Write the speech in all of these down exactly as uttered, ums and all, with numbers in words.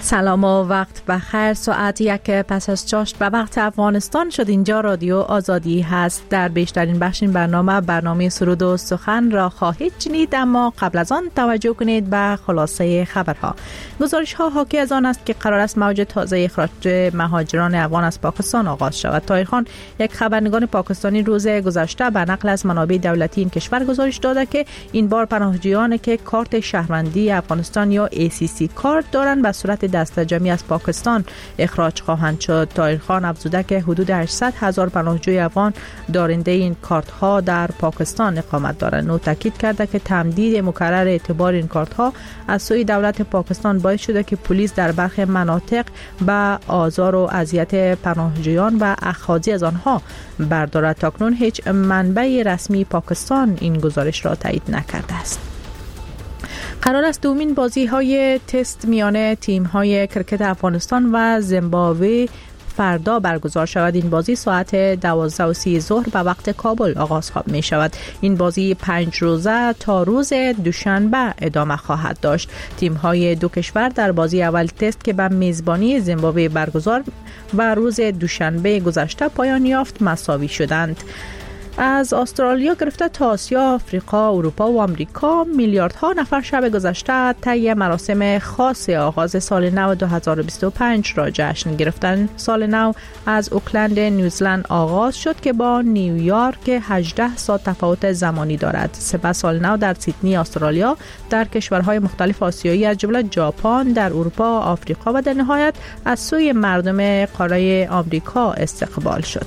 سلام و وقت بخیر. ساعت یک پس از چاشت و وقت افغانستان شد. اینجا رادیو آزادی هست. در بیشترین بخش این برنامه برنامه سرود و سخن را خواهید شنید، اما قبل از آن توجه کنید به خلاصه خبرها. گزارش ها حاکی از آن است که قرار است موج تازه اخراج مهاجران افغان از پاکستان آغاز شود. طاهرخان، یک خبرنگار پاکستانی، روز گذشته به نقل از منابع دولتی این کشور گزارش داده که این بار پناهجویانی که کارت شهروندی افغانستان یا ای سی سی کارت دارند به صورت دسته جمعی از پاکستان اخراج خواهند شد. طاهرخان افزوده که حدود هشتصد هزار پناهجوی افغان دارنده این کارت ها در پاکستان اقامت دارند. او تاکید کرده که تمدید مکرر اعتبار این کارت ها از سوی دولت پاکستان باعث شده که پلیس در برخی مناطق به آزار و اذیت پناهجویان و اخاذی از آنها بردارد. تاکنون هیچ منبع رسمی پاکستان این گزارش را تایید نکرده است. قرار است دومین بازی های تست میان تیم های کرکت افغانستان و زیمبابوه فردا برگزار شود. این بازی ساعت دوازده و سی ظهر به وقت کابل آغاز می شود. این بازی پنج روزه تا روز دوشنبه ادامه خواهد داشت. تیم های دو کشور در بازی اول تست که به میزبانی زیمبابوه برگزار و روز دوشنبه گذشته پایان یافت مساوی شدند. از استرالیا گرفته تا آسیا، آفریقا، اروپا و آمریکا میلیاردها نفر شب گذشته طی مراسم خاص آغاز سال نو دو هزار و بیست و پنج را جشن گرفتند. سال نو از اوکلند نیوزلند آغاز شد که با نیویورک هجده ساعت تفاوت زمانی دارد. سپس سال نو در سیدنی استرالیا، در کشورهای مختلف آسیایی از جمله ژاپن، در اروپا، آفریقا و در نهایت از سوی مردم قاره آمریکا استقبال شد.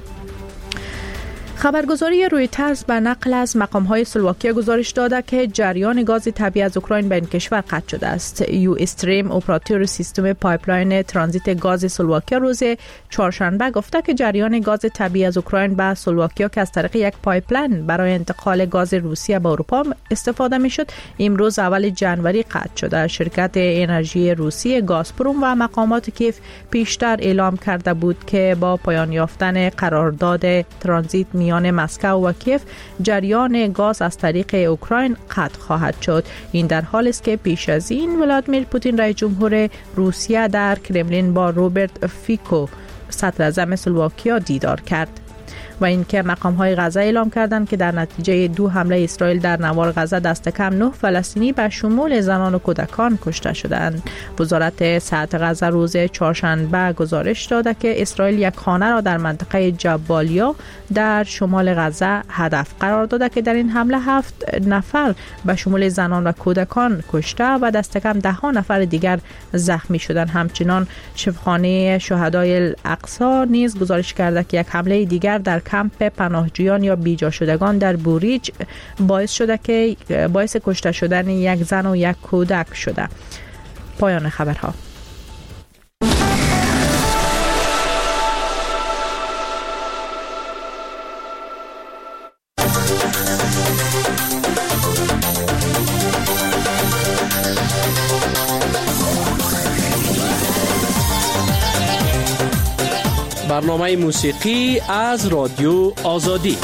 خبرگزاری رویترز به نقل از مقام‌های اسلواکیا گزارش داده که جریان گاز طبیعی از اوکراین به این کشور قطع شده است. یو استریم، اپراتور سیستم پایپلاین ترانزیت گاز اسلواکیا، روز چهارشنبه گفته که جریان گاز طبیعی از اوکراین به اسلواکیا که از طریق یک پایپلاین برای انتقال گاز روسیه به اروپا استفاده می‌شد، امروز اول جنوری قطع شده. شرکت انرژی روسی گازپروم و مقامات کیف پیشتر اعلام کرده بود که با پایان یافتن قرارداد ترانزیت میان مسکو و کیف، جریان گاز از طریق اوکراین قطع خواهد شد. این در حالی است که پیش از این ولادیمیر پوتین رئیس جمهور روسیه در کرملین با روبرت فیکو صدر اعظم اسلواکیا دیدار کرد. و اینکه مقام‌های غزه اعلام کردند که در نتیجه دو حمله اسرائیل در نوار غزه دست کم نه فلسطینی به شمول زنان و کودکان کشته شدند. وزارت صحت غزه روز چهارشنبه گزارش داده که اسرائیل یک خانه را در منطقه جبالیا در شمال غزه هدف قرار داده که در این حمله هفت نفر به شمول زنان و کودکان کشته و دست کم ده ها نفر دیگر زخمی شدند. همچنین شفاخانه شهدای الاقصی نیز گزارش کرده که یک حمله دیگر در کمپ پناهجویان یا بیجا شدگان در بوریج باعث شده که باعث کشته شدن یک زن و یک کودک شده. پایان خبرها. برنامه موسیقی از رادیو آزادی.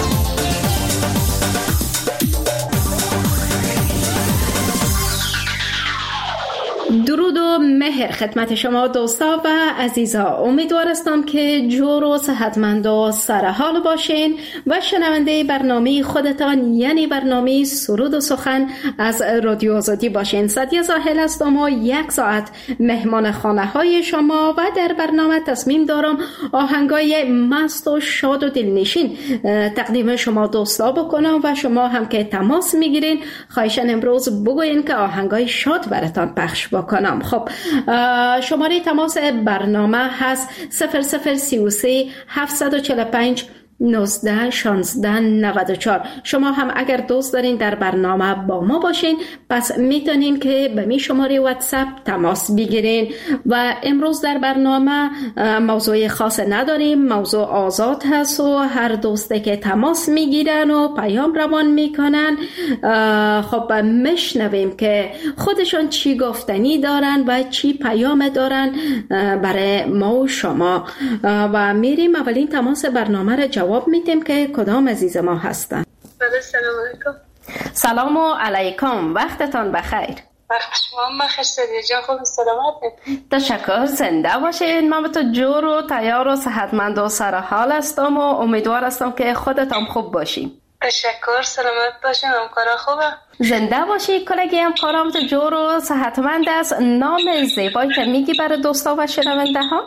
درود و مهر خدمت شما دوستا و عزیزا. امیدوار هستم که جور و صحتمند و سرحال باشین و شنونده برنامه خودتان یعنی برنامه سرود و سخن از رادیو آزادی باشین. سعدیه زاهل هستم و یک ساعت مهمان خانه های شما و در برنامه تصمیم دارم آهنگای مست و شاد و دلنشین تقدیم شما دوستا بکنم و شما هم که تماس میگیرین خواهشاً امروز بگوین که آهنگای شاد براتان پخش بکنم. خب شماره تماس برنامه هست صفر صفر سی و سه هفتصد و چهل و پنج نوزده شانزده نود و چهار. شما هم اگر دوست دارین در برنامه با ما باشین پس میتونین که به می شماره واتساپ تماس بگیرین و امروز در برنامه موضوع خاص نداریم، موضوع آزاد هست و هر دوسته که تماس میگیرن و پیام روان میکنن خب میشنویم که خودشون چی گفتنی دارن و چی پیام دارن برای ما و شما و میریم اولین تماس برنامه را جواب جواب میدیم که کدام عزیز ما هستن. سلام علیکم. سلام علیکم، وقتتان بخیر. وقت شما بخیر سدیه جان، خوب سلامت. تشکر، زنده باشین. من به تو جور و تیار و صحتمند و سرحال هستم و امیدوار هستم که خودت هم خوب باشی. تشکر، سلامت باشین. همکارا خوبه؟ زنده باشی. کلگی همکارام تو جور و صحتمند است. نام زیبایی که میگی برای دوستا و شنونده ها؟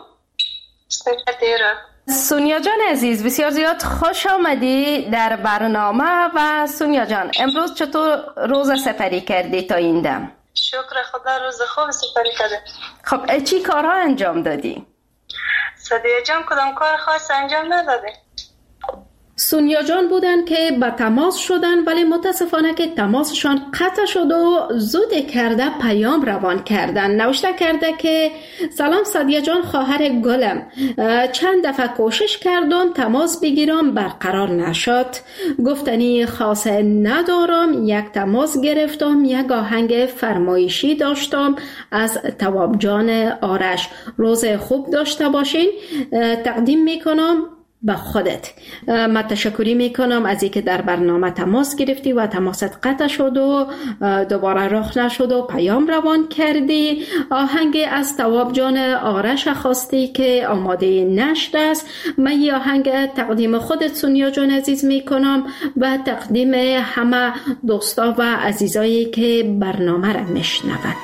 سونیا جان عزیز، بسیار زیاد خوش آمدی در برنامه. و سونیا جان، امروز چطور روز سپری کردی تا این دم؟ شکر خدا، روز خوب سپری کرده. خب چی کارها انجام دادی؟ سدیه جان کدام کار خاص انجام نداده. سونیا جان بودن که به تماس شدن، ولی متاسفانه که تماسشان قطع شد و زود کرده پیام روان کردن. نوشته کرده که سلام سدیه جان، خواهر گلم، چند دفعه کوشش کردم تماس بگیرم برقرار نشد. گفتنی خاصه ندارم. یک تماس گرفتم، یک آهنگ فرمایشی داشتم از تواب جان آرش. روز خوب داشته باشین. تقدیم میکنم به خودت. من تشکری میکنم از اینکه در برنامه تماس گرفتی و تماست قطع شد و دوباره رخ نشد و پیام روان کردی. آهنگ از تواب جان آرش خواستی که آماده نشده است. من این آهنگ تقدیم خودت سونیا جان عزیز میکنم و تقدیم همه دوستا و عزیزایی که برنامه را میشنوند.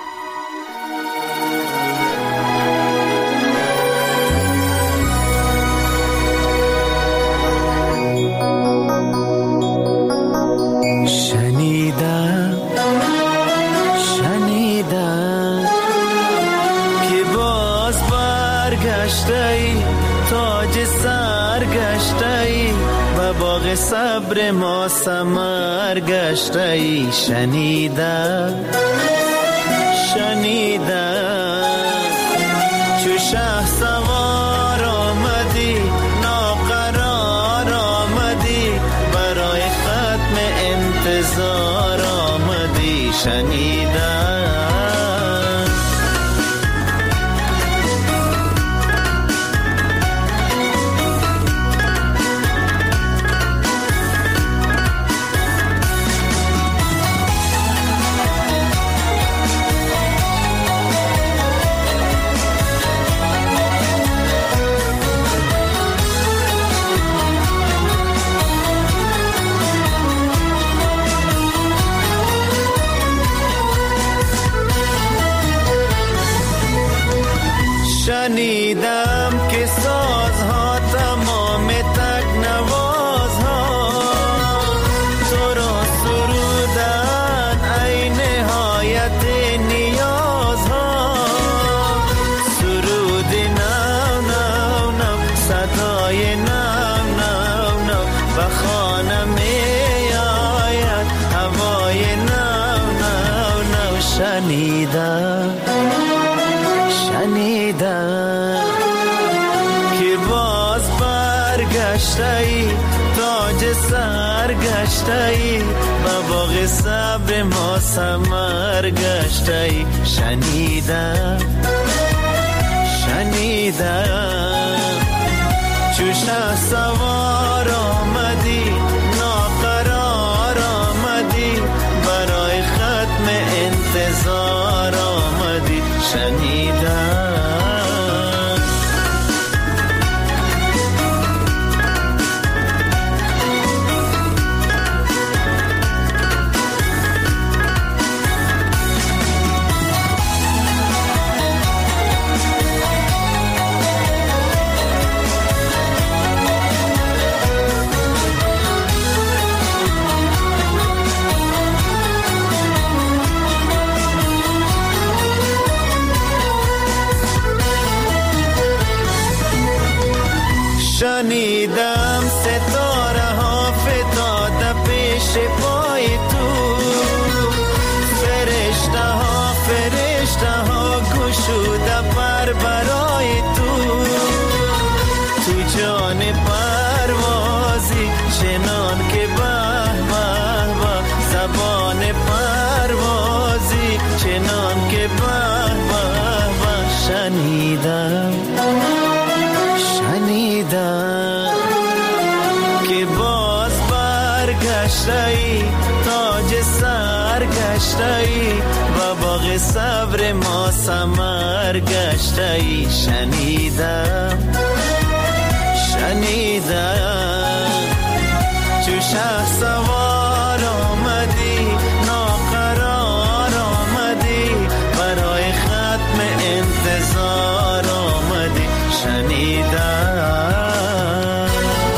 صبر ما ثمر گشته، شنیدم شنیدم چو شه سوار آمدی، ناقرار آمدی، برای ختم انتظار آمدی، شنیدم شنیدم که سازها تمام تکنوازها تو را سرودن ای نهایت نیازها. سرود نو نو نو، صدای نو نو نو، و خانه می آید هوای نو نو نو. شنیدم شنیدم که باز برگشتی، تاج سر گشتی، و باغ صبر ما ثمر گشتی. شنیدم شنیدم چو شه سوار آمدی، ناقرار آمدی، برای ختم انتظار آمدی. شنیدم شنیدم ستاره ها فتاده پیش پای تو، فرشته ها فرشته ها گشوده پر برای تو. تو جان پروازی چنان که به به به، زبان پروازی چنان که به به به. شنیدم شنیدم که باز برگشتی، تاج سر برگشتایی و باغ صبر ما ثمر گشتایی. شنیدم شنیدم چو شه سوار آمدی ناقرار آمدی برای ختم انتظار آمدی. شنیدم.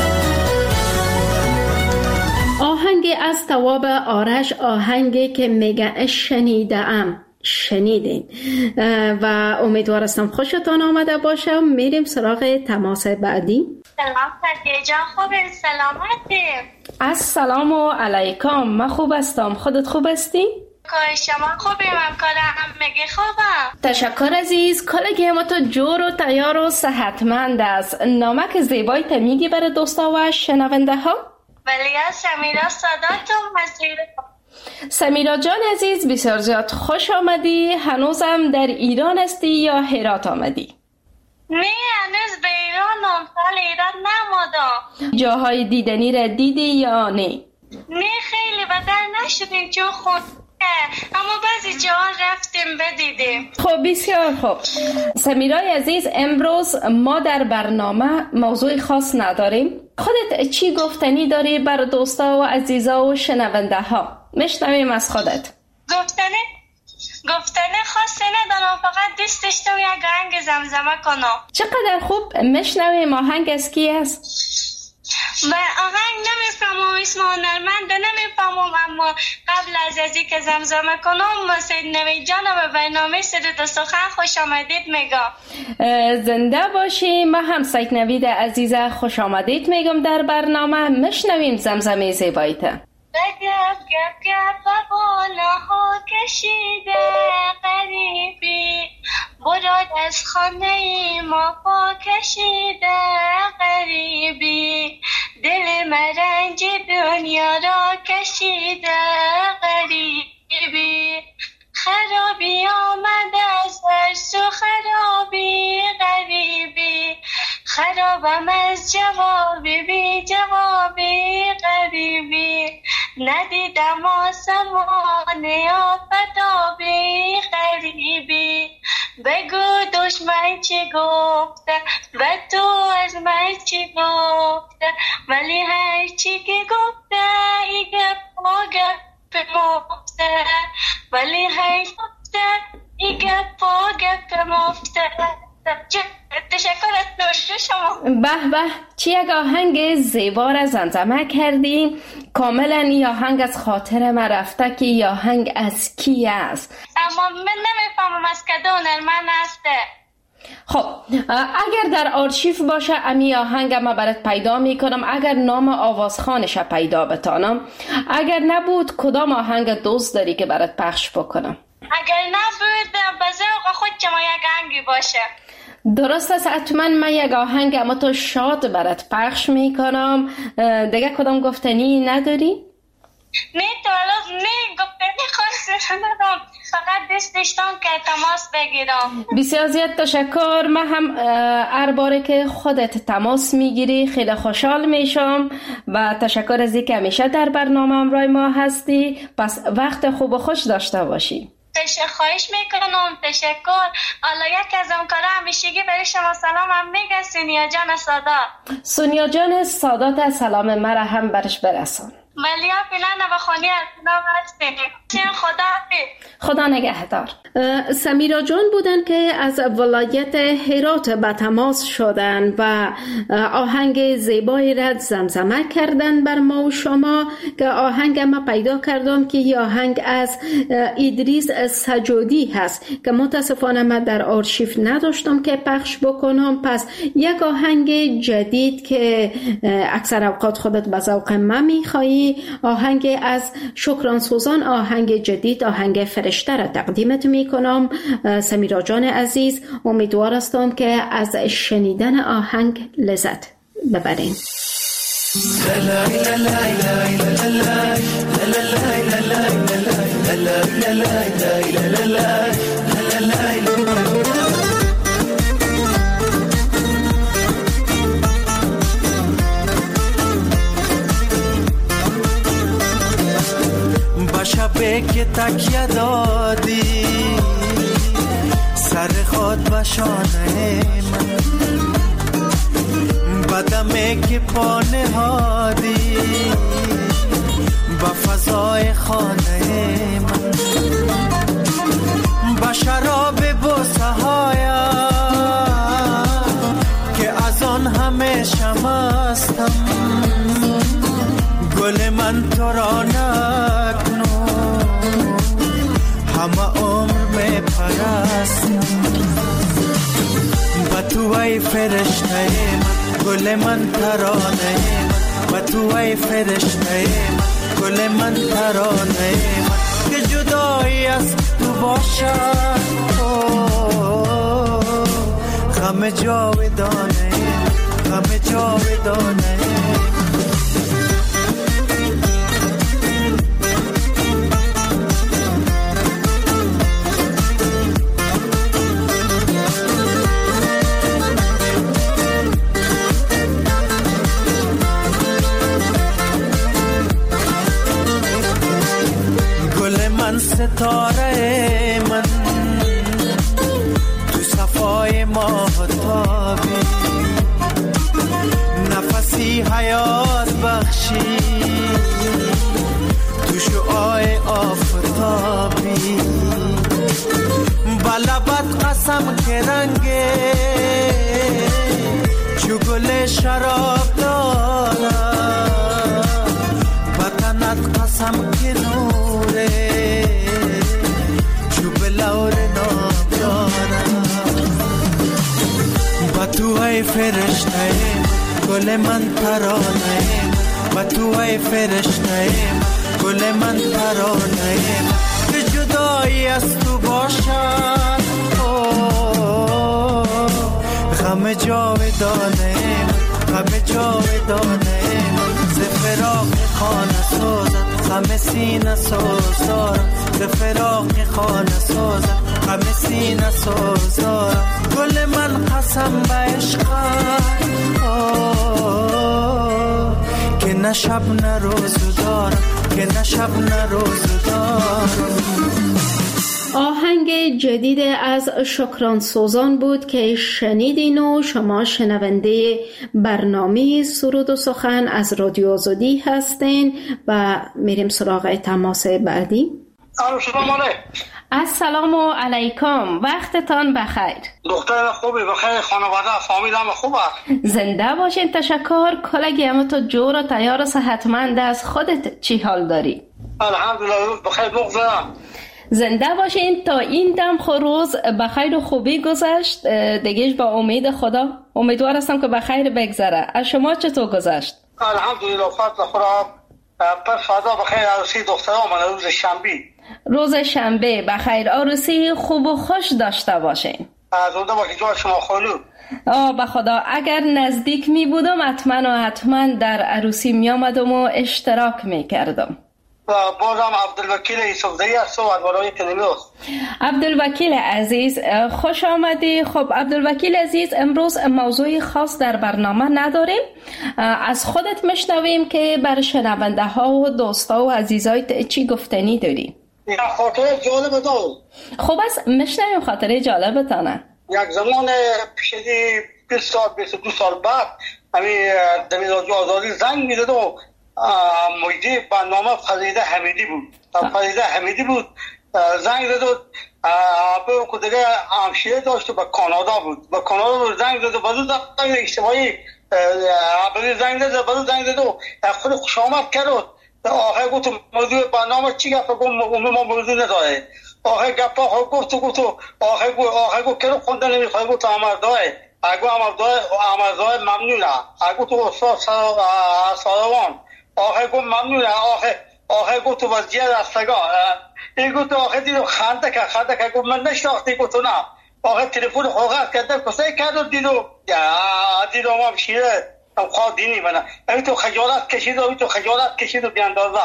آهنگی از تواب آرش، آهنگی که میگه شنیدم. شنیدین و امیدوار هستم خوشتان آمده باشه. میریم سراغ تماس بعدی. سلام سدیه جان، خوبه؟ سلامتی؟ السلام علیکم. من خوب هستم، خودت خوب هستی؟ کار شما خوبه؟ من کارم میگه خوبم. تشکر عزیز. کلگی ما تو جور و تیار و صحتمند است. نامک زیبایی تا میگی برای دوستا و شنونده ها؟ ولی از سمیرا صداتون مسیر. سمیرا جان عزیز، بسیار زیاد خوش آمدی. هنوزم در ایران هستی یا هرات آمدی؟ نه هنوز به ایران امسال ایران نمادم. جاهای دیدنی را دیدی یا نه؟ نه خیلی بدل نشدیم چون خود اما بعضی جاها رفتیم بدیدیم. خب بسیار خوب. سمیرای عزیز، امروز ما در برنامه موضوع خاص نداریم. خودت چی گفتنی داری بر دوستا و عزیزا و شنونده ها؟ میشنویم از خودت. گفتنه گفتنه خاصی ندارم، فقط دوست داشتم یک آهنگ زمزمه کنم. چقدر خوب. میشنویم. آهنگ از کی است؟ من آهنگ نمیفهمم، اسم هنرمند نمیفهمم، اما قبل از ازی که زمزمه کنم سید نوید جان به برنامه سرود و سخن خوش آمدید میگم. زنده باشی. من هم سید نوید عزیز خوش آمدید میگم در برنامه. میشنویم زمزمه زیباییت. گپ گپ گپ و بالاها کشیده غریبی، براد از خانه ما پا کشیده غریبی، دل مرنج دنیا را کشیده غریبی، خرابی آمد از هر سو خرابی غریبی، خرابم از جوابی بی جوابی غریبی، ندیدم آسمان آفتابی غریبی، بگو دشمن چی گفته و تو از من چی گفته، ولی هر چی که گفته ای گپ و گپ مفته، ولی هر گفته ای گپ و گپ مفته. تشکر از شما. به به، چی یک آهنگ زیبا را زمزمه کردی. کاملا این آهنگ از خاطر من رفته که این آهنگ از کی است، اما من نمیفهمم از کدوم هنرمند هسته. خب اگر در آرشیف باشه امی آهنگ ما برات پیدا میکنم، اگر نام آوازخانش پیدا بتانم. اگر نبود کدام آهنگ دوست داری که برات پخش بکنم؟ اگر نبود به ذوق خود شما یک آهنگی باشه. درست است، حتما من یک آهنگ اما تو شاد برات پخش میکنم. دیگه کدام گفتنی نداری؟ نه تو الان نه گفتنی خاصی ندارم، فقط دست داشتم که تماس بگیرم. بسیار زیاد تشکر. من هم هر باره که خودت تماس میگیری خیلی خوشحال میشم و تشکر از اینکه همیشه در برنامه همراه ما هستی. پس وقت خوب و خوش داشته باشی. تشکر، خواهش میکنم. تشکر. حالا یک از همکارا همیشگی برای شما سلام هم میگه، سونیا جان سادات. سونیا جان سادات سلام مرا هم برش برسان. ملیا فیلان و خونی از نام هستیم. خدا خدا نگهدار. سمیرا جان بودن که از ولایت هرات به تماس شدن و آهنگ زیبایی را زمزمه کردن بر ما و شما که آهنگ ما پیدا کردم که این آهنگ از ادریس سجودی هست که متاسفانه من در آرشیف نداشتم که پخش بکنم. پس یک آهنگ جدید که اکثر اوقات خودت به ذوق من میخوایی، آهنگ از شکران سوزان، آهنگ جدید، آهنگ فرشته را تقدیمت میکنم. سمیرا جان عزیز، امیدوار هستم که از شنیدن آهنگ لذت ببرین. شب لحظه که تکیه دادی سر خود به شانه من، بدمه که پا نهادی به فضای خانه من، با شراب بوسه هایم که از آن همیشه مستم، گل من تو را نکنو همه عمر می پرستم، با تو ای فرشته من، گل من ترانه من، با تو ای فرشته من، گل من ترانه من، که جدایی از تو باشد غم جاودانه، غم جاودانه. گل من ستاره من، تو صفای ماهتابی، نفسی حیات بخشی تو شعاع آفتابی، بلبت قسم که رنگه چو گل شراب دارم، وطنت قسم که نوره چو بلور ناب دارم، با تو ای فرشته گل من ترانه، با تو ای فرشته گل من ترانه، که جدایی از تو باشد غم جاودانه، غم جاودانه، ز فراق خانه سازد غم سینه سازارم، ز فراق خانه سازد غم سینه سازارم، گل من قسم به عشقت که نه شب نه روز دارم، که نه شب نه روز دارم. آهنگ جدید از شکران سوزان بود که شنیدین و شما شنونده برنامه سرود و سخن از رادیو آزادی هستین و میریم سراغ تماس بعدی. السلام علیکم، وقتتان بخیر. دختر خوبی بخیر، خانواده فامیل هم خوبه؟ زنده باشین، تشکر. کلگی همه تو جور و تیار و صحتمند از خودت چی حال داری؟ الحمدلله بخیر بغضم. زنده باشین. تا این دم روز بخیر و خوبی گذشت دیگهش با امید خدا. امیدوار هستم که بخیر بگذره. از شما چطور گذشت؟ الحمدلله فضل خدا. پر فدا بخیر. عروسی دخترم من روز شنبه. روز شنبه بخیر. عروسی خوب و خوش داشته باشین. از اونجا با که جای شما خالو. آه به خدا، اگر نزدیک می بودم حتما و حتما در عروسی می آمدم و اشتراک می کردم. و بازم عبدالوکیل یوسفزئی هست و از برای کلمه است. عبدالوکیل عزیز خوش آمدی. خب عبدالوکیل عزیز، امروز موضوع خاص در برنامه نداریم. از خودت میشنویم که بر شنونده ها و دوستا و عزیزایت چی گفتنی داری؟ یک خاطره جالب دارم. خب از میشنویم خاطره جالبتانه. یک زمان پیش بیست سال بیست و دو سال بعد همین در رادیو آزادی زنگ می‌زد و مجری برنامه فریده حمیدی بود. فریده حمیدی بود زنگ زد و به کدره همشیره داشت و به کانادا بود. به کانادا بود زنگ زد و بدو زنگ اجتماعی بدو زنگ زد و بدو زنگ زد و خود خوش آمد کرد و آخر گفت موضوع برنامه چی گفت؟ گفت ما موضوع نداره. آخر گفت آخر گفت و گفت آخر گفت آخر گفت که رو خونده نمیخواه. گفت امردای اگه امردای امردای ممنونه. اگه تو استاد ساروان آخر گفت ممنونه. آخر آخر گفت تو وضعیت رستگاه. این گفت آخر دیدو خنده که خنده که گفت من نشناختی. گفت نه. آخر تلفن خوغت کردن کسایی کرد و دیدو دیدو ما بشیره هم خواه دینی بنا. این تو خجالت کشید و این تو خجالت کشید و بیاندازه.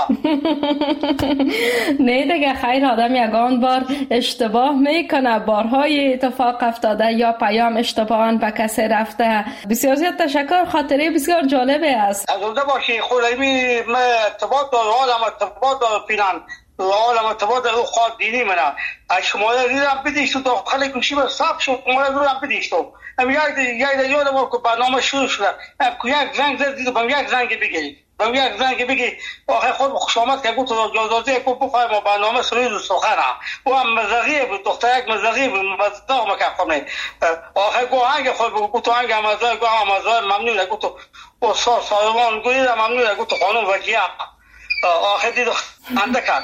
نه دیگه خیر، آدم یگان بار اشتباه میکنه. بارهای اتفاق افتاده یا پیام اشتباهان به کسی رفته. بسیار زیاد تشکر، خاطره بسیار جالبه است. از اونجا باشی خود ایمی من ارتباط دارم، حالم ارتباط دارم فیلن حالا متباد او خواه دینی منه شماره ریدم بدیش تو داخل گوشی به صاحب شماره ریدم بدیش تو هم یک یک یادم بود که برنامه شروع شده که یک زنگ زد دید و یک زنگ بگیرید و یک زنگ بگی آخه خود خوش آمد که گفت جازازه که بخواهیم و برنامه سرود سخنه او هم مزغیه بود دختر یک مزغیه بود مزداغ مکه خونه آخه گو هنگ خود بگو گفت هنگ همزای گو همزای ممنونه گفت او سا سالوان گویده ممنونه گفت خانم وجیه آخه دید خنده کرد.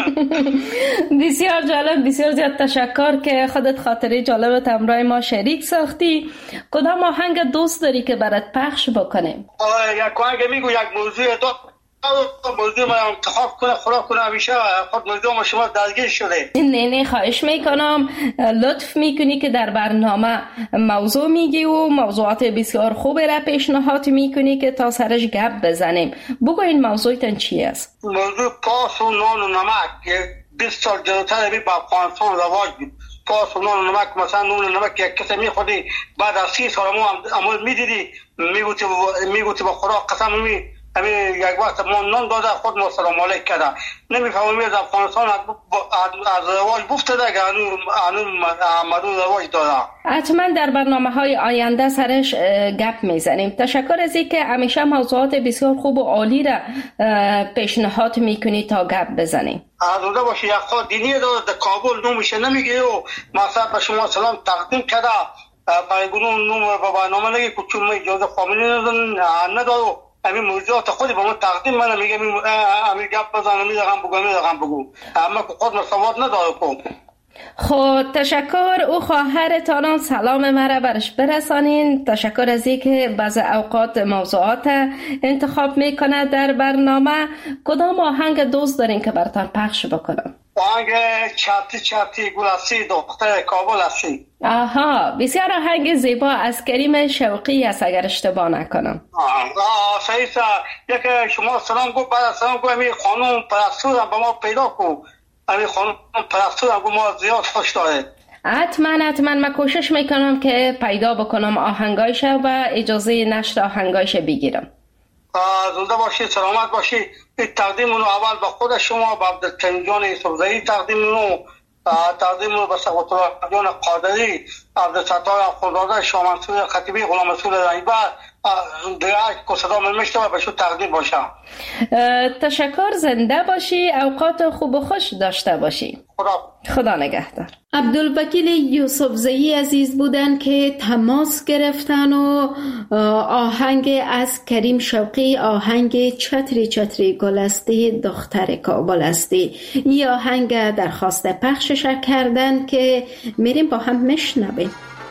بسیار جالب، بسیار زیاد تشکر که خودت خاطره جالبت همراه ما شریک ساختی. کدام آهنگ دوست داری که برات پخش بکنیم؟ یک آهنگ میگو یک موضوع دو موضوع ما انتخاب کنه خدا کنه همیشه خود موضوع ما شما درگیر شده. نه نه خواهش میکنم لطف میکنی که در برنامه موضوع میگی و موضوعات بسیار خوب را پیشنهاد میکنی که تا سرش گپ بزنیم. بگو این موضوعتن چی است؟ موضوع پاس و نان و نمک بیست سال جلوتر بی با افغانستان رواج بود. پاس و نان و نمک مثلا نان و نمک یک کسی میخوردی بعد از سی سال ما امروز میدیدی میگوتی میگوتی با خدا قسم می همین یک وقت ما نان داده خود ما سلام علیک کرده نمیفهمیم از افغانستان از رواج بفتده که هنوز مدون رواج داده. حتما در برنامه های آینده سرش گپ میزنیم. تشکر از این که همیشه موضوعات بسیار خوب و عالی را پیشنهاد میکنی تا گپ بزنیم. آزاده باشی یک خود دینی داده در کابل نومشه نمیگه و مثلا به شما سلام تقدیم کرده برای گنون نوم به برنامه نگه که چون ما اجازه فامیلی نداره همین موضوعات خودی با من تقدیم من میگه همین گپ بزن همین رقم بگو همین رقم بگو اما که خود مساوات نداره کن. خب تشکر. او خواهرتان سلام مرا برش برسانین. تشکر از اینکه بعض اوقات موضوعات انتخاب میکنه در برنامه. کدام آهنگ دوست دارین که براتون پخش بکنم؟ آهنگ چاتی چاتی گلاستی دختر کابل هستی. آها بسیار آهنگ زیبا از کریم شوقی است اگر اشتباه نکنم. آه صحیح یک شما سلام گفت بعد سلام گفت همین خانم پرستور هم به ما پیدا کن همین خانم پرستور هم به ما زیاد خوش داره. حتما حتما من کوشش میکنم که پیدا بکنم آهنگایش و اجازه نشر آهنگایش بگیرم. زنده باشی سلامت باشی. این تقدیم رو اول به خود شما به عبدالکریم جان یوسفزئی تقدیم رو تقدیم رو به سقوط الله جان قادری عبدالستار خداداد شاه منصور خطیبی غلام رسول رهبر دیگر که صدا من میشنوه به شو تقدیم باشم. تشکر. زنده باشی. اوقات خوب و خوش داشته باشی. خدا خدا نگهدار. عبدالوکیل یوسفزئی عزیز بودن که تماس گرفتن و آهنگ از کریم شوقی آهنگ چتری چتری گلستی دختر کابل استی این آهنگ درخواست پخشش کردن که میریم با هم مشنویم.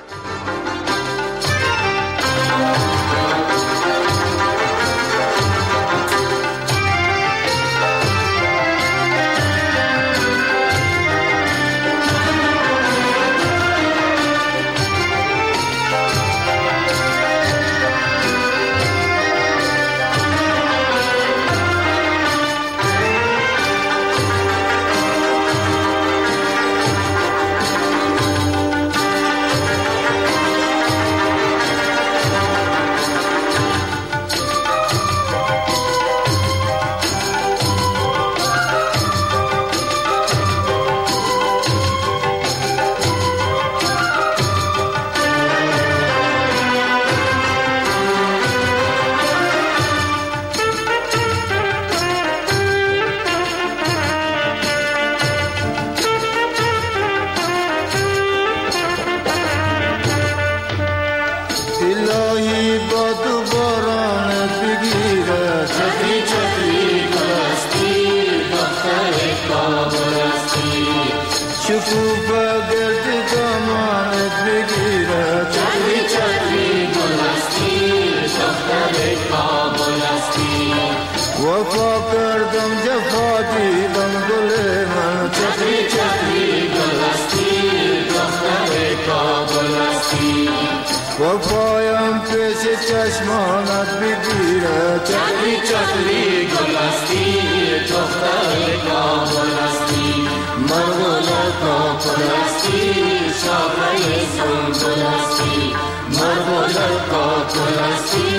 و پایم پیش چشمانت بگیره چتری چتری گلستی دختر کابل استی مرغول کابل استی شاخه سنبل استی مرغول کابل استی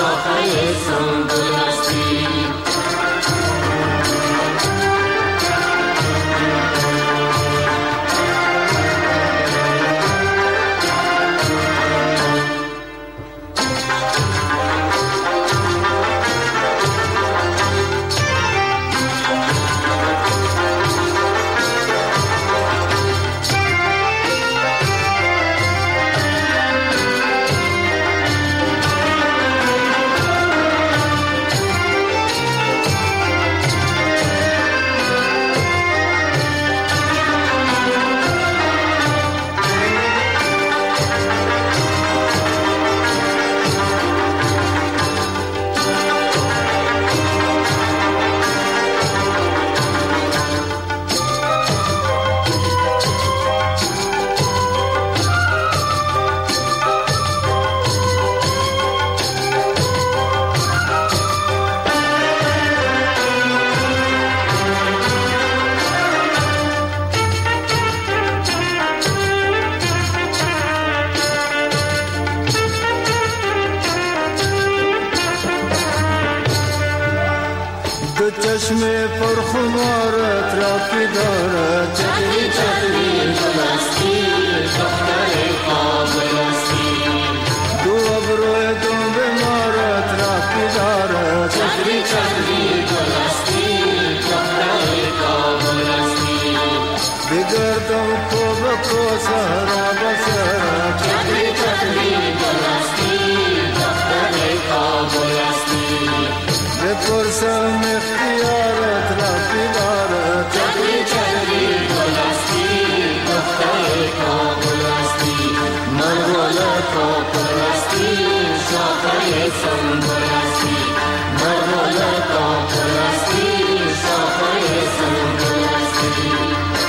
شاخه سنبل استی دو چشم پرخمارت را که دارد چتری چتری گلستی دختر کابلستی دو ابروی دو بمارت را که دارد چتری چتری گلستی دختر کابلستی بگردم تو بکو سهرا بسرم چتری چتری گلستی دختر کابلستی بپرسم اختیارت را بیدارت چتری چتری گلستی دختر کابلستی مرغل کابلستی شاخه سنبلستی مرغل کابلستی شاخه سنبلستی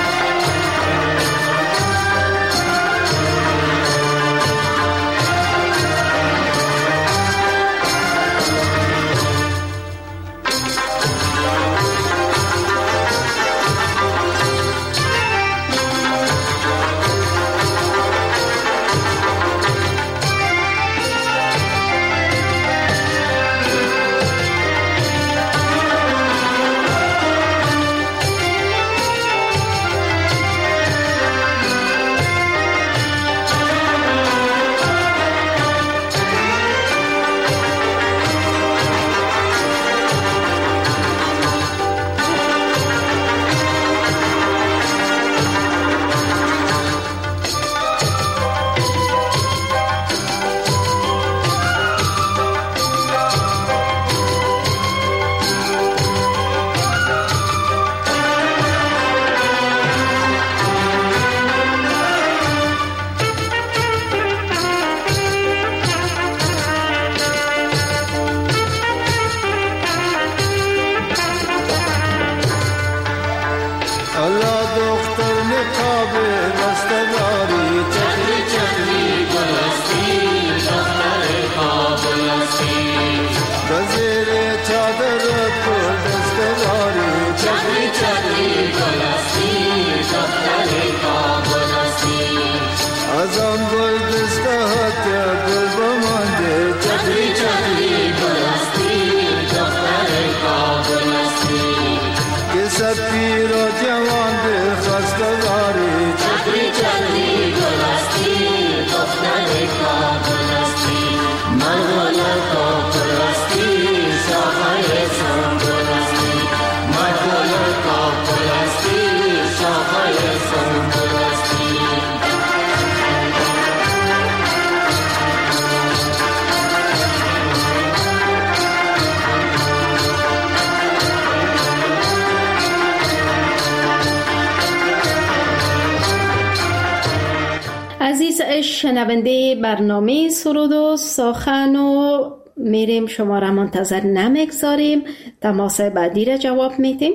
عزیز شنونده برنامه سرود و سخن و میریم شما را منتظر نمیگذاریم. تماس بعدی را جواب میدیم.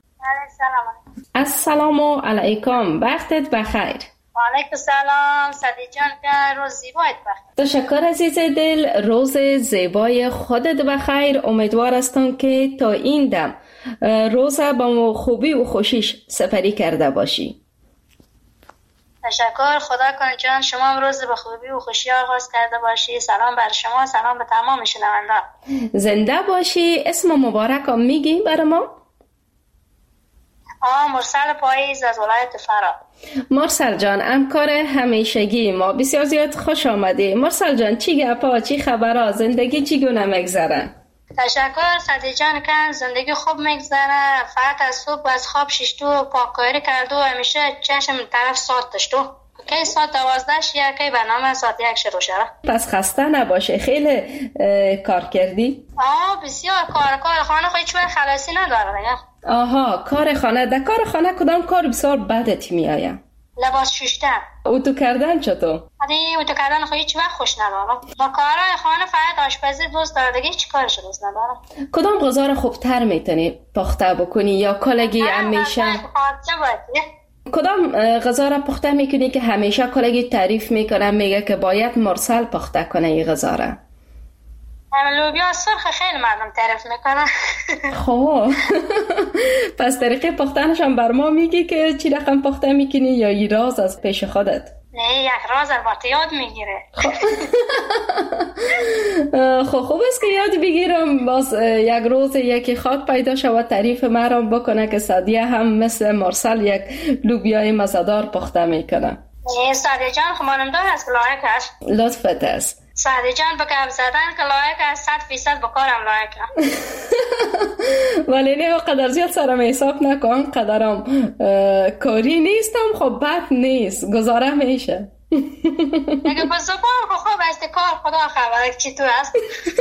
السلام علیکم، وقتت بخیر. و علیکم السلام صدی جان، که روز زیبایت بخیر. تشکر عزیز دل، روز زیبای خودت بخیر. امیدوار هستم که تا این دم روز با خوبی و خوشیش سپری کرده باشی. تشکر، خدا کنه جان شما امروز به خوبی و خوشی آغاز کرده باشی. سلام بر شما، سلام به تمام شنوندگان. زنده باشی. اسم مبارک میگی برای ما؟ آه مرسل پاییز از ولایت فرا. مرسل جان، همکار همیشگی ما، بسیار زیاد خوش آمدی. مرسل جان، چی گپا، چی خبرها، زندگی چی گونه میگذره؟ تشکر صدی جان، که زندگی خوب میگذره. فقط از صبح از خواب شیشتو پاککاری کرد و همیشه چشم طرف ساعت داشتو که ساعت دوازده شیه که برنامه ساعت یک شروع شده. پس خسته نباشه، خیلی کار کردی؟ آه بسیار کار کار خانه خواهی چون خلاصی نداره دیگه. آها، کار خانه. در کار خانه کدام کار بسیار بدت میآید؟ لباس شوشتن. اتو کردن چطور؟ آدی اتو کردن خواهی چی وقت خوش ندارم. با کارهای خانه فقط آشپزی دوست داره دیگه هیچ کارش دوست ندارم. کدام غذا رو خوبتر میتونی پخته بکنی یا کلگی همیشه؟ کدام غذا را پخته میکنی که همیشه کلگی تعریف میکنه، میگه که باید مرسل پخته کنه این غذا را؟ لوبیا سرخ خیلی مردم تعریف میکنه. خب پس طریقه پختنش هم بر ما میگی که چی رقم پخته میکنی یا ای راز از پیش خودت؟ نه یک راز البته یاد میگیره. خب خوب است که یاد بگیرم. باز یک روز یکی خاک پیدا شود تعریف مرام بکنه که سادیه هم مثل مرسل یک لوبیای مزدار پخته میکنه. نه سادیه جان خمانم دار است که لایق است. لطفت است. سادیه جان به گپ زدن که لایق است، صد فیصد بکارم لایق است. ولی نه قدر زیاد سرم حساب نکن، قدرم کاری نیستم. خب بد نیست، گزاره میشه. اگه با زبان خوب است کار خدا خبره چی تو است.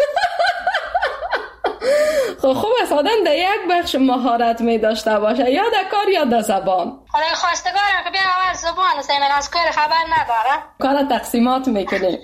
خب خوب است آدم در یک بخش مهارت می داشته باشه، یا در کار یا در زبان. خدای خواستگارم که بیا اول زبان است، من از کار خبر نداره. کار تقسیمات میکنی.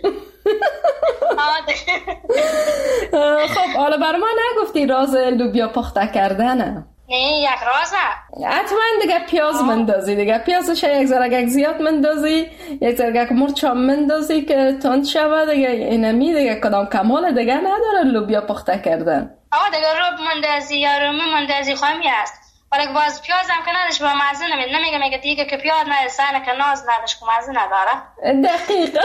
خب حالا بر ما نگفتی راز لوبیا پخته کردنه؟ نه یک رازه. حتما دیگه پیاز مندازی، دیگه پیازش یک ذره زیاد مندازی، یک ذره مرچ هم مندازی که تند شود دیگه. اینمی دیگه کدام کمال دیگه نداره لوبیا پخته کردن. آقا دیگه روب مندازی یا رومی مندازی خواهمی است. ولی باز پیاز هم که نداشت با مزه نمید. نمیگه میگه دیگه که پیاز نداشت که ناز نداشت که مزه نداره. دقیقا.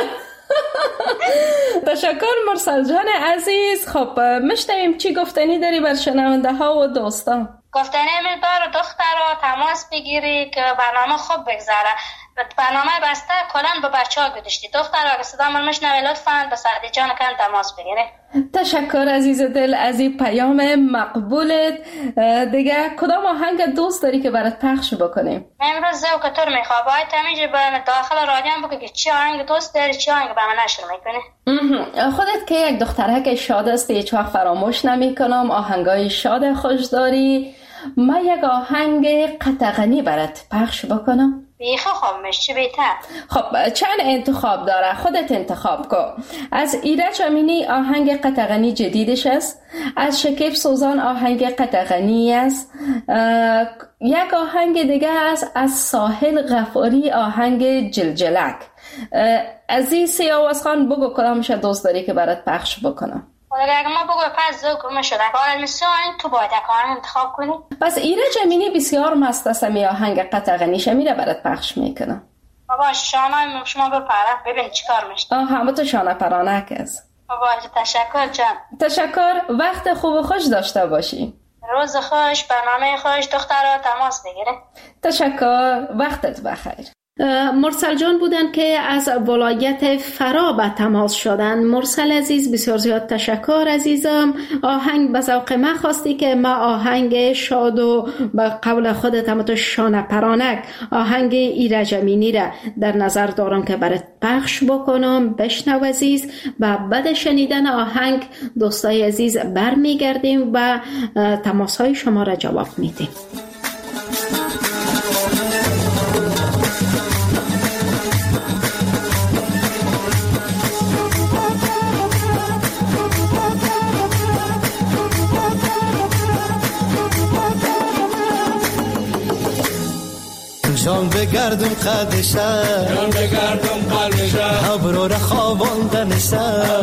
تشکر مرسل جان عزیز. خب مشتیم چی گفتنی داری بر شنونده ها و دوستان؟ گفتنی میدار دختر رو تماس بگیری که برنامه خوب بگذره. برنامه بسته کلن به بچه ها گذاشتی. دختر اگه صدا من مشنوی لطفاً به سعدی جان کن تماس بگیری. تشکر عزیز دل از این پیام مقبولت. دیگه کدام آهنگ دوست داری که برات پخش بکنیم؟ امروز ذوق تو میخواد باید تمیجی به داخل رادیو بگی که چی آهنگ دوست داری، چی آهنگ به من نشر میکنی. خودت که یک دخترک شاد هستی، هیچ وقت فراموش نمیکنم آهنگای شاد خوش داری. ما یک آهنگ قطغنی برات پخش بکنم. بیخو خوب میشه بیتر. خب چند انتخاب داره، خودت انتخاب کن. از ایرج امینی آهنگ قطغنی جدیدش است. از شکیب سوزان آهنگ قطغنی است. یک آهنگ دیگه است از ساحل غفاری آهنگ جلجلک. از این سی آواز خان بگو کدامش دوست داری که برات پخش بکنم. اگه ما بگو پس ذوق من شده که میسوین تو باید اکارن انتخاب کنی. پس ایرج امینی بسیار مست است. می آهنگ قطغنی شمیره برات پخش میکنم. بابا شانه شما بپره ببین چی کار میشه. آه همه تو شانه پرانک است. بابا تشکر جان. تشکر. وقت خوب و خوش داشته باشی. روز خوش، برنامه خوش. دخترها تماس بگیره. تشکر. وقتت بخیر. مرسل جان بودن که از ولایت فرا به تماس شدن. مرسل عزیز بسیار زیاد تشکر عزیزم. آهنگ به ذوق من خواستی که ما آهنگ شاد و به قول خودت هم تو شانه پرانک آهنگ ایرج امینی را در نظر دارم که برات پخش بکنم. بشنو عزیز. و بعد شنیدن آهنگ دوستای عزیز برمیگردیم و تماس های شما را جواب میدیم. جان بگردم قدشه جان بگردم قلبشه ابرو را خواباندنشه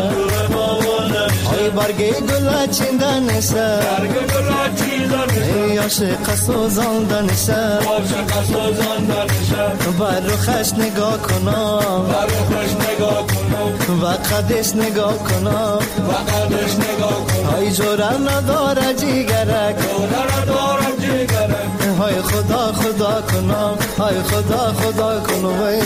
ای برگی گل چیندنشه برگ گل چیندنشه عاشق سوزاندنشه عاشق سوزاندنشه بر روخش نگاه کنم بر روخش نگاه کنم و قدش نگاه کنم و قدش نگاه کنم ای جوره نداره جیگرک جوره ندارم جیگرک های خدا خدا کنم های خدا خدا کنم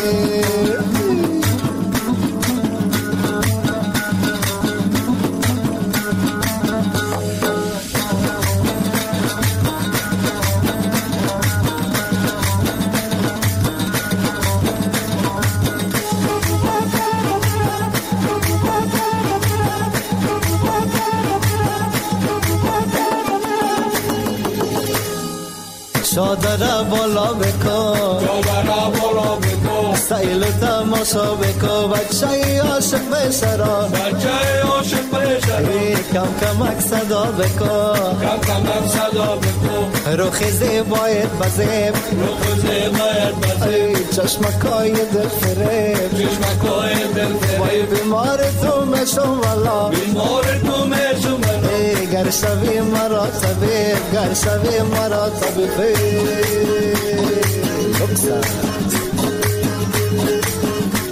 شادره بالا بکن شادره بالا بکن سیل تماشا بکن بچه عاشق بشرا بچه عاشق بشرا کم کمک صدا بکن کم کمک صدا بکن رو خیزی باید بزیب رو خیزی باید بزیب چشمکای دل فریب چشمکای دل فریب بیمار تو مشم والا بیمار تو مشم والا گر شوی مرا طبیب گر شوی مرا طبیب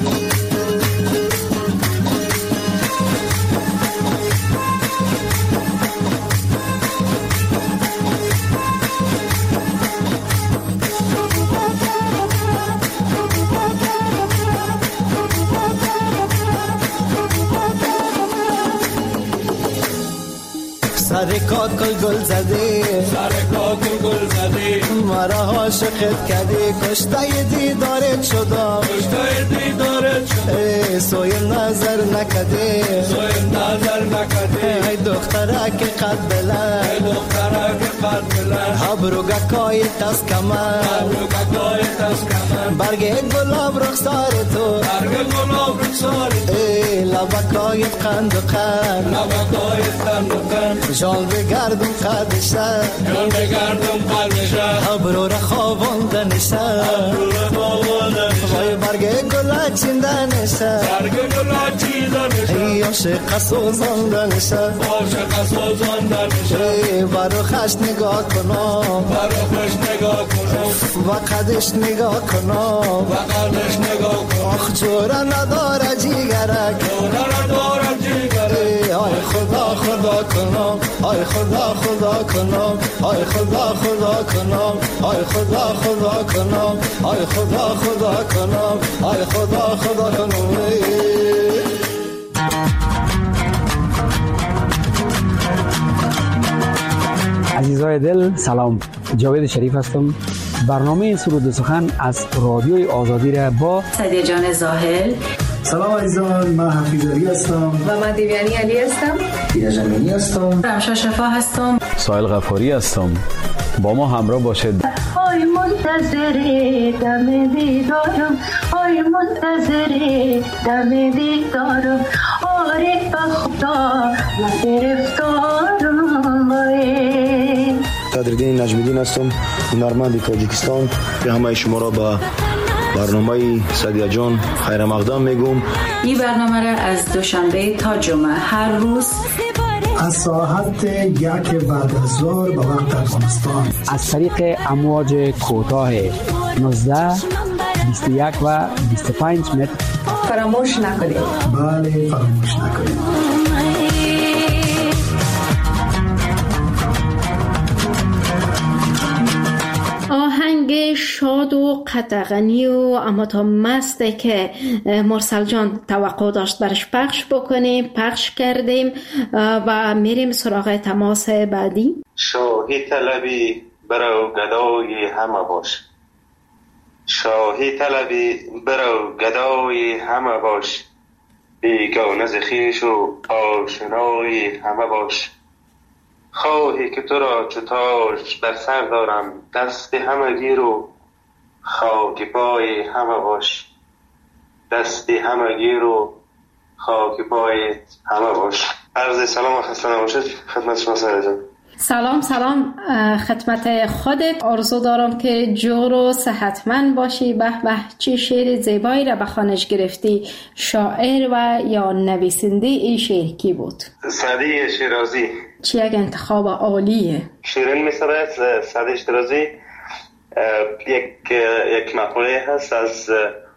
سر کاکل گل زدی سر کاکل گل زدی مرا عاشقت کردی کشته دیدارت شدم کشته دیدارت شدم سوی نظر نکردی سوی نظر نکردی ای دختره که قد بلند ای دختره که قد بلند ابروگه کای تست کمن ابروگه کای تست کمن برگ گلاب رخسار تو برگ گلاب رخسار تو ای لبکایت قند و قند لبکایت قند و قند جان بگردم قدشه جان بگردم قدشه ابرو را خواباندنشه ابرو را خواباندنشه وای برگ گلا چیندنشه برگ گلا چیندنشه ای عاشق سوزاندنشه عاشق سوزاندنشه ای برو خش نگاه کنم برو خش نگاه کنم و قدش نگاه کنم و قدش نگاه کنم آخ جورا نداره جیگرک جورا نداره جیگرک ای آی خدا خدا کنم آی خدا خدا کنم آی خدا خدا کنم آی خدا خدا کنم آی خدا خدا کنم آی خدا خدا کنم عزیزای دل سلام، جاوید شریف هستم. برنامه سرود و سخن از رادیوی آزادی را با سعدیه جان زاهل. سلام عزیزان، من حفیظ علی هستم و من دیویانی علی هستم. دیده جمینی هستم. رمشا شفا هستم. سایل غفاری هستم. با ما همراه باشید. آی منتظر دم دیدارم، آی منتظر دم دیدارم، آره بخدا گرفتارم. قدردین نجمیدین هستم، هنرمند تاجیکستان. به همه شما را به برنامه سعدیه جان خیر مقدم میگم. این برنامه را از دوشنبه تا جمعه هر روز از ساعت یک بعد از ظهر به وقت افغانستان از طریق امواج کوتاه نوزده، بیست و یک و بیست و پنج متر فراموش نکنید. بله فراموش نکنید. آهنگ شاد و قطغنی و اما تا مسته که مرسل جان توقع داشت برش پخش بکنیم پخش کردیم و میریم سراغ تماس بعدی. شاهی طلبی برو گدای همه باش، شاهی طلبی برو گدای همه باش، بیگانه ز خویش و آشنای همه باش. خواهی که تو را چو تاج بر سر دارم، دست همگی رو خاک پای همه باش، دست همگی رو خاک پای همه باش. عرض سلام و خسته نباشید خدمت شما سعدیه جان. سلام سلام خدمت خودت. آرزو دارم که جور و صحتمند باشی. به به چه شعر زیبایی را به خوانش گرفتی. شاعر و یا نویسنده این شعر کی بود؟ سعدی شیرازی. چه یک انتخاب عالیه. شیرین می‌سرد سعدی شیرازی. یک یک مقوله هست از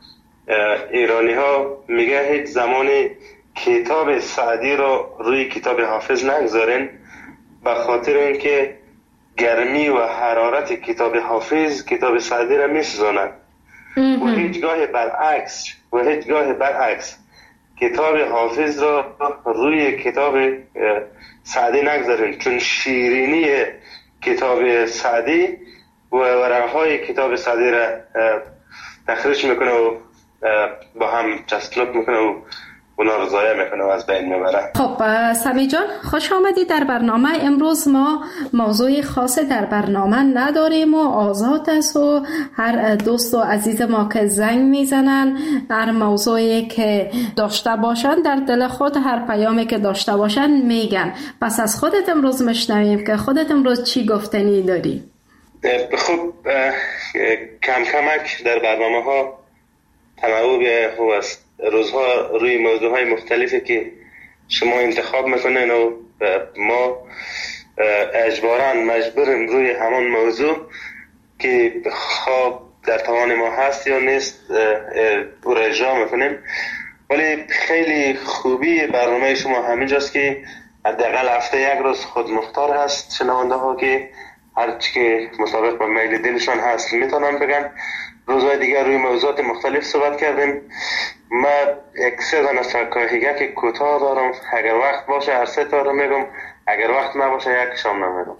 ایرانی ها، میگه هیچ زمانی کتاب سعدی را روی کتاب حافظ نگذارین، به خاطر اینکه گرمی و حرارت کتاب حافظ کتاب سعدی را میسوزاند و هیچگاه برعکس و هیچگاه برعکس کتاب حافظ را روی کتاب سعدی نگذارین، چون شیرینی کتاب سعدی و ورقهای کتاب سعدی را تخریش میکنه و با هم چسبناک میکنه و اونا رو ضایع میکنه و از بین میبره. خب سمی جان خوش آمدی در برنامه. امروز ما موضوع خاصی در برنامه نداریم و آزاد است و هر دوست و عزیز ما که زنگ میزنن هر موضوعی که داشته باشن در دل خود، هر پیامی که داشته باشن میگن. پس از خودت امروز مشنویم که خودت امروز چی گفتنی داری. خب کم کمک در برنامه ها تنوع به است. روزها روی موضوع های مختلفی که شما انتخاب میکنین و ما اجباراً مجبوریم روی همان موضوع که خواب در توان ما هست یا نیست او را اجرا میکنیم. ولی خیلی خوبی برنامه شما همینجاست که حداقل هفته یک روز خود مختار هست. شنونده ها که هرچی که مطابق با میل دلشان هست میتونن بگن. روزهای دیگر روی موضوعات مختلف صحبت کردیم. ما یک سه دانه سرکاهیگه که کوتاه دارم، اگر وقت باشه هر سه تا رو میگم، اگر وقت نباشه یک شام نمیرم.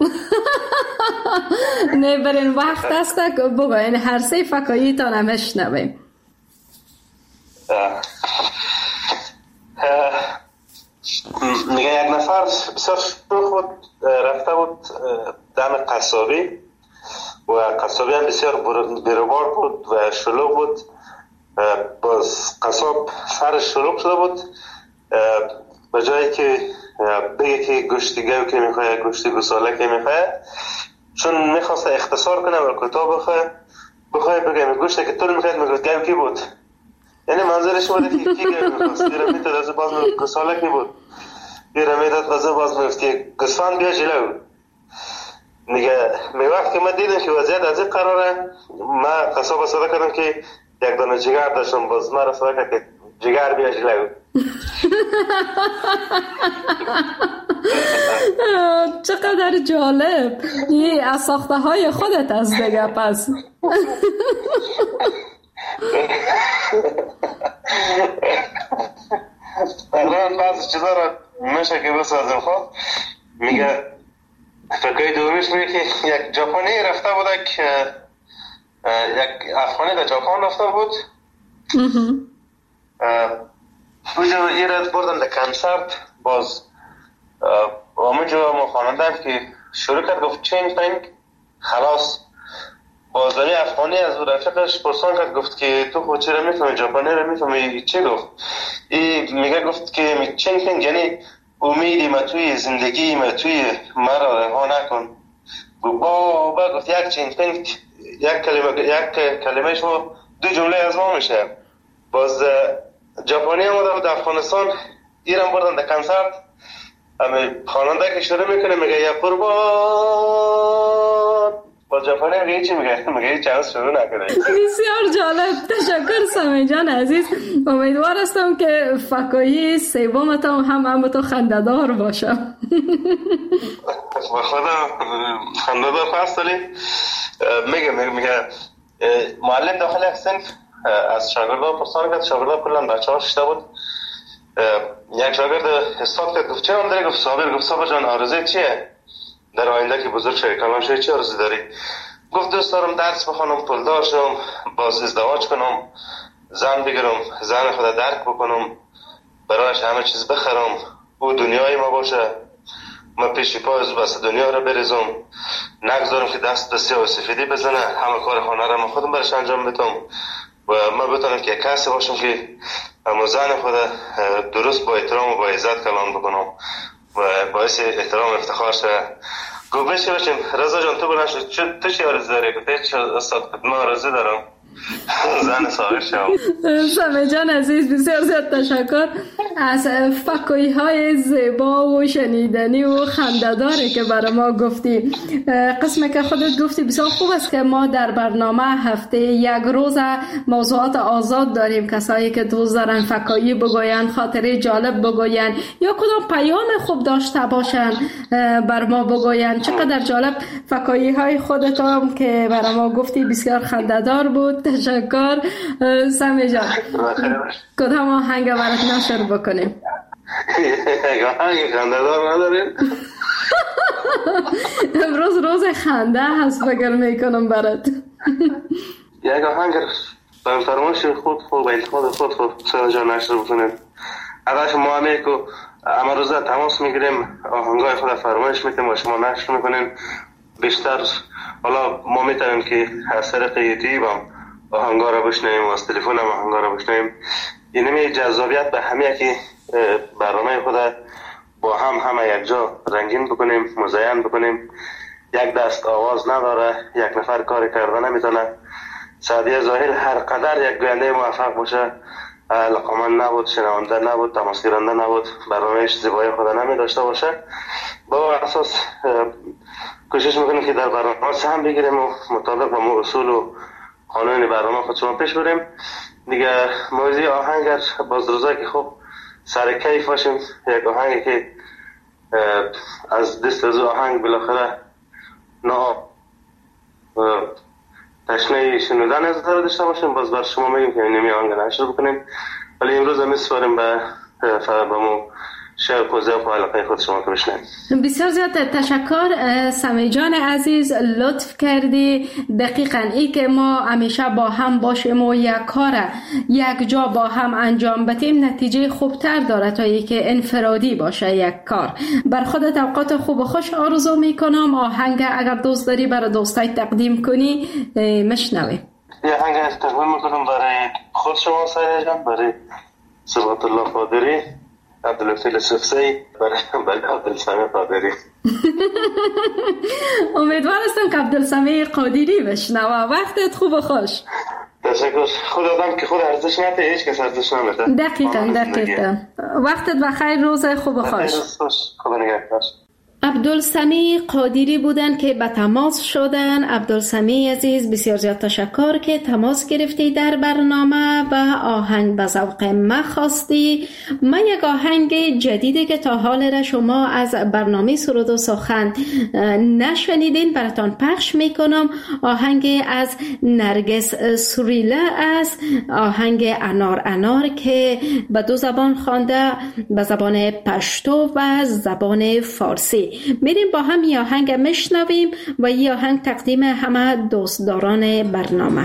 نه برین وقت است که بگوین هر سه فکایی تا نمیشنویم. میگه یک نفر بسیار شوخ بود، رفته بود دم قصابی و قصابی هم بسیار بیروبار بود و شلوغ بود. باز قصاب سرش شلوغ شده بود، به جایی که بگه که گوشت گاو که میخواه گوشت گوساله که میخواه، چون میخواست اختصار کنه و کتاب بخواه بخواه بگه گوشت که طول میخواد میگه گاو کی بود، یعنی منظورش بوده که کی گاو میخواست. دیره میتر از باز میگه گوساله کی بود، دیره میداد غذا باز میگه که گوسفند بیا جلو. میگه می وقت که من دیدم که وضعیت از این قراره، من قصاب صدا کردم که یک دانه جگر داشتم، باز من را صدا کرد که جگر بیا جلو. چقدر جالب، این از ساخته های خودت از دیگه. پس الان بعضی چیزا را میشه که بسازم. خود میگه فکر دومیش میگه که یک ژاپنی رفته بود، که یک افغانی در ژاپن رفته بود، اونجا ایراد بردن در کنسرت. باز اونجا ما خوانندم که شروع کرد گفت چین پنگ خلاص. باز دمی افغانی از رفیقش پرسان کرد، گفت که تو خود چرا میفهمی ژاپنی رو میفهمی؟ چی گفت؟ ای میگه گفت که چین پنگ یعنی امیدی ما توی زندگی ما توی مرا رها نکن. گفت بابا، گفت یک چین پنگ یک کلمه یک کلمه شما دو جمله از ما میشه. باز ژاپنی اومده بود افغانستان، ایران بردن در کنسرت. اما خواننده که شروع میکنه میگه یا قربان، با ژاپنی میگه چی میگه؟ میگه چند شروع نکنه. بسیار جالب، تشکر سمی جان عزیز. امیدوار هستم که فکایی سومتان هم هم تو خنده‌دار باشه. با خدا خنده‌دار فاصله. میگه میگه معلم داخل یک صنف از شاگردان پرسان کرد، شاگردان کلا بچه‌ها شده بود. یک شاگرد استاد کرد، گفت چه هم داری؟ گفت صابر. گفت صابر جان آرزوی چیه در آینده که بزرگ شوی کلان شوی؟ چه آرزو داری؟ گفت دوست دارم درس بخونم، پولدار شم، باز ازدواج کنم، زن بگیرم، زن خود درک بکنم، برایش همه چیز بخرم، او دنیای ما باشه، ما پیش پای از بس دنیا رو بریزم، نگذارم که دست به سیاه و سفیدی بزنه، همه کار خانه رو ما خودم برش انجام بدم و ما بتونم که کسی باشم که اما زن خود درست با احترام و با عزت کلام بکنم و باعث احترام افتخار شه. گفت بشه بشیم رضا جان تو بلند شد، تو چی آرزو داری؟ گفت چه استاد من آرزو دارم زن صاحب شم. سمی جان عزیز بسیار زیاد تشکر از فکایی های زیبا و شنیدنی و خنده‌داری که برای ما گفتی. قسمی که خودت گفتی بسیار خوب است که ما در برنامه هفته یک روز موضوعات آزاد داریم، کسایی که دوست دارن فکایی بگوین، خاطره جالب بگوین یا کدام پیام خوب داشته باشن بر ما بگوین. چقدر جالب فکایی های خودت هم که برای ما گفتی بسیار خنده‌دار بود. تشکر سمی جان. کدام آهنگ برات نشر بکنیم؟ یک آهنگ خنده‌دار نداریم؟ امروز روز خنده هست فکر میکنم برات. یک آهنگ به فرمایش خود خود به انتخاب خود خود سمی جان نشر بکنیم. اگر ما همی که اما روزه تماس میگیریم، آهنگای خود فرمایش میکنیم و شما نشر میکنیم. بیشتر حالا ما میتونیم که از طریق یوتیوب هم آهنگا را بشنویم و از تلفن هم آهنگا را بشنویم. اینمی جذابیت به همه که برنامه خود با هم همه یک جا رنگین بکنیم، مزین بکنیم. یک دست آواز نداره، یک نفر کار کرده نمیتونه. سعدی زاهل هر قدر یک گوینده موفق باشه، لقمان نبود، شنونده نبود، تماس گیرنده نبود، برنامهش زیبایی خود نمی داشته باشه. با اساس کوشش میکنیم که در برنامه سهم بگیریم و مطابق با ما اصول و قانون برنامه خود شما پیش بریم. دیگه موضوع آهنگ باز روزایی که خوب سر کیف باشیم، یک آهنگی که از دست از آهنگ بالاخره نا تشنه شنودن از داره داشته باشیم، باز بر شما میگیم که نمی آهنگ نشر بکنیم. ولی امروز هم میسپاریم به با مو شوق و ذوق و علاقه خود شما که بشنوید. بسیار زیاد تشکر سمی جان عزیز، لطف کردی. دقیقاً ای که ما همیشه با هم باشیم و یک کار یک جا با هم انجام بدیم نتیجه خوبتر داره تا ای که انفرادی باشه یک کار. بر خودت اوقات خوب و خوش آرزو میکنم. آهنگ اگر دوست داری برای دوستای تقدیم کنی مشنویم. یه آهنگ از تقدیم میکنم برای خود شما سایه جان، برای ثبات الله قادری، عبدالوکیل سفسی، برای عبدالسمیع قادری. امیدوار هستم که عبدالسمیع قادری بشنوه. وقتت خوب و خوش. تشکر. خود آدم که خود ارزش نده هیچ کس ارزش نمیده. دقیقاً دقیقاً. وقتت بخیر، روز خوب و خوش. خدا نگهدار. عبدالسمیع قادری بودن که به تماس شدن. عبدالسمیع عزیز بسیار زیاد تشکر که تماس گرفتی در برنامه و آهنگ به ذوق ما خواستی. من یک آهنگ جدیدی که تا حال را شما از برنامه سرود و سخن نشنیدین براتان پخش میکنم. آهنگ از نرگس سوریله است، آهنگ انار انار که به دو زبان خوانده، به زبان پشتو و زبان فارسی. میریم با هم یه آهنگ میشنویم و یه آهنگ تقدیم همه دوستداران برنامه.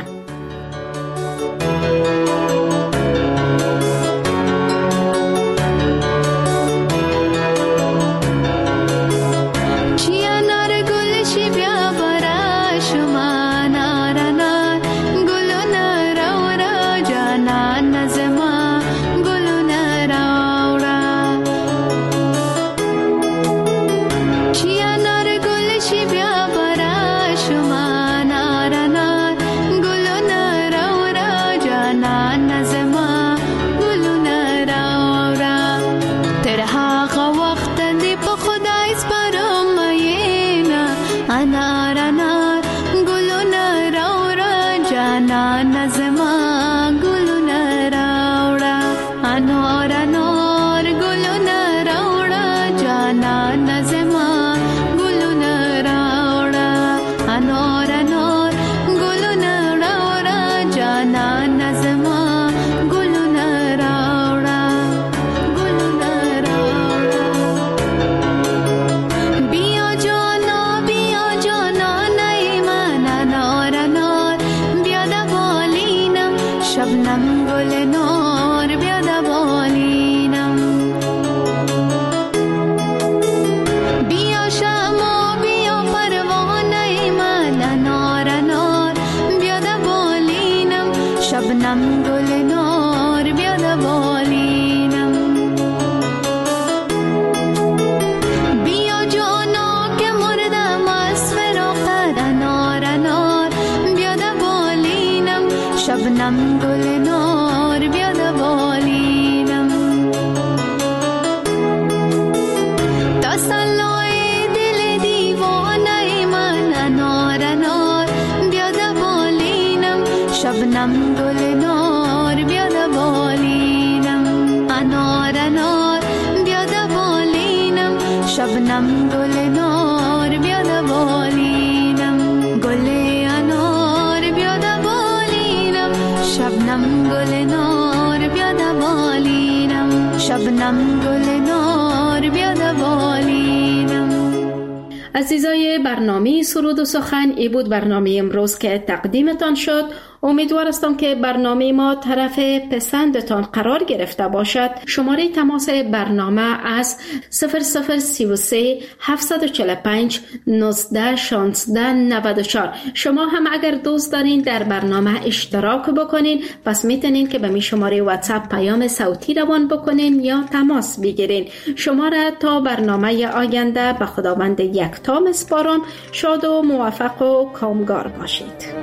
عزیزای برنامه سرود و سخن، ای بود برنامه امروز که تقدیمتان شد. امیدوار هستم که برنامه ما طرف پسندتان قرار گرفته باشد. شماره تماس برنامه از صفر صفر سی و سه هفتصد و چهل و پنج نوزده شانزده نود و چهار. شما هم اگر دوست دارین در برنامه اشتراک بکنین، پس میتونین که به می شماره واتساپ پیام صوتی روان بکنین یا تماس بگیرین. شما را تا برنامه آینده به خداوند یکتا میسپارم. شاد و موفق و کامگار باشید.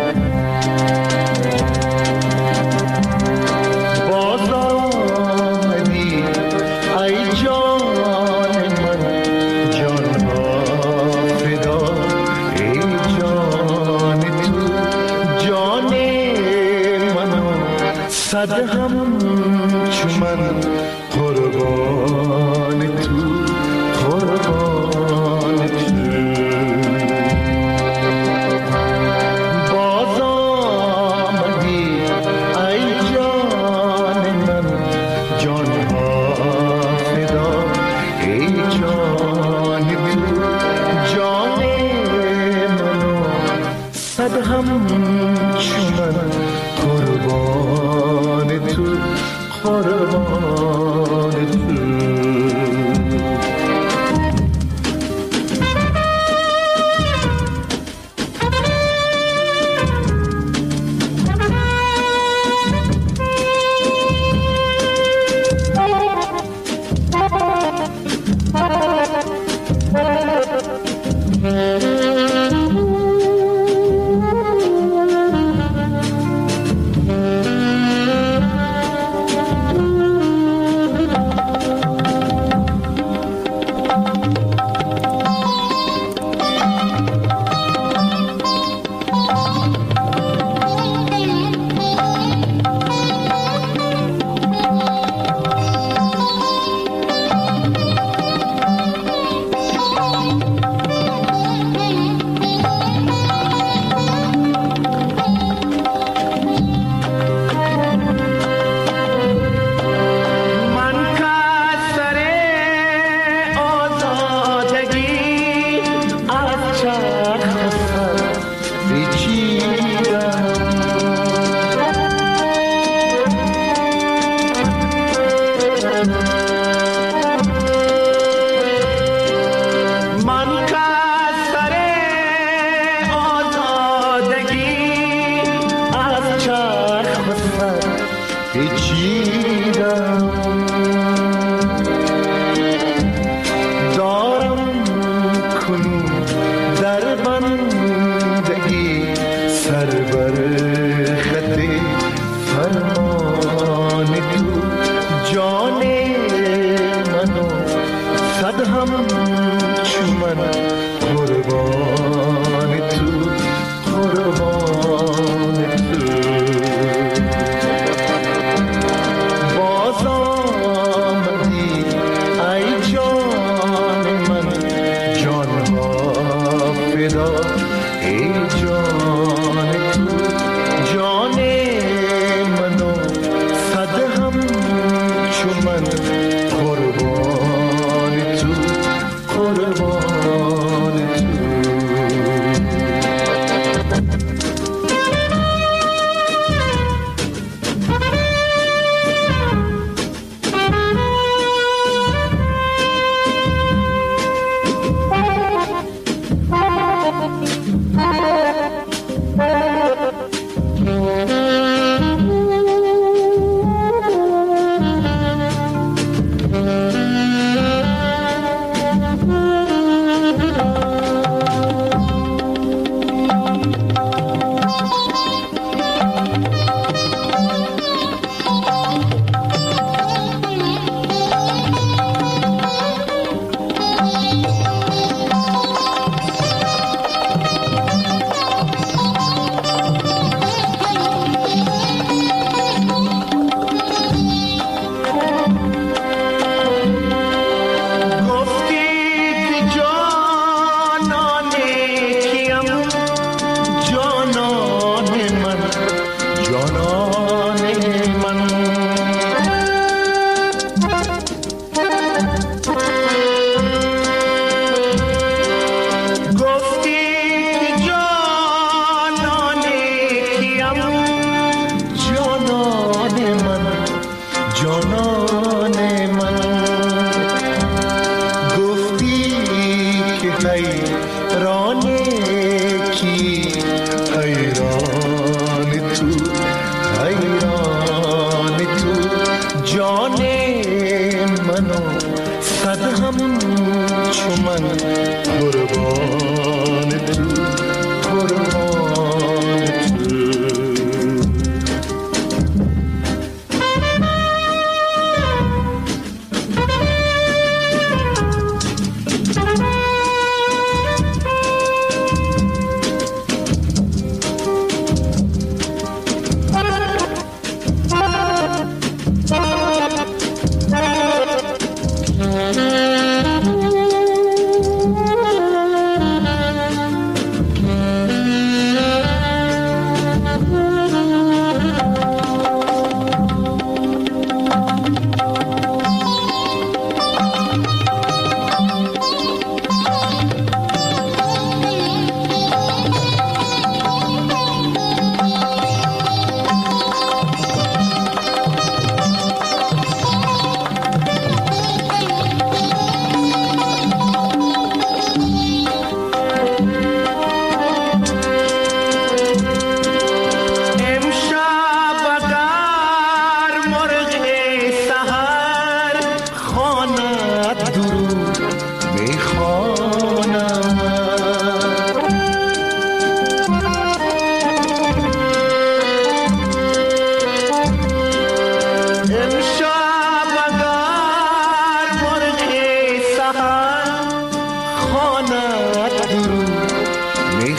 باز آمدی ای جان من، جان ها فدا ای جان تو، جان من صد هم چو من قربان تو، قربان تو. جان ها فدا صد همچون قربان تو قربان تو.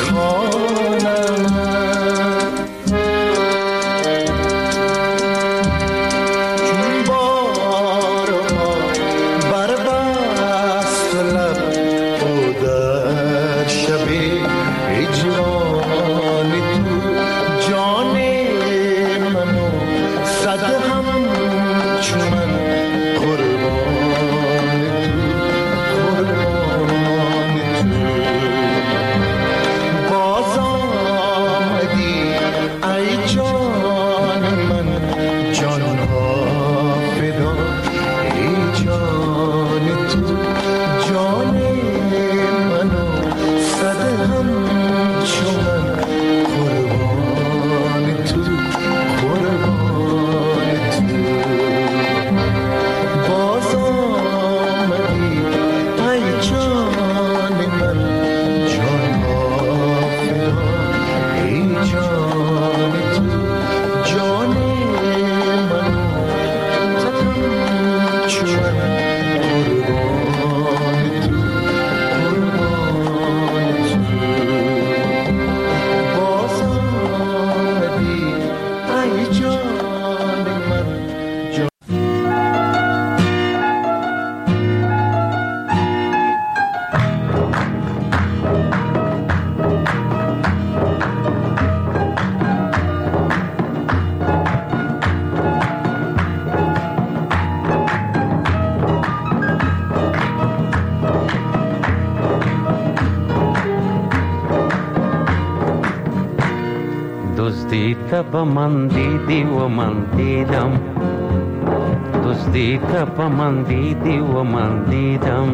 تب من دیدی و من دیدم، دزدی تب من دیدی و من دیدم،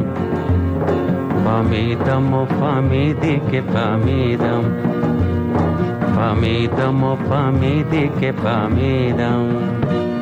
فهمیدم و فهمیدی که فهمیدم، فهمیدم و فهمیدی که فهمیدم.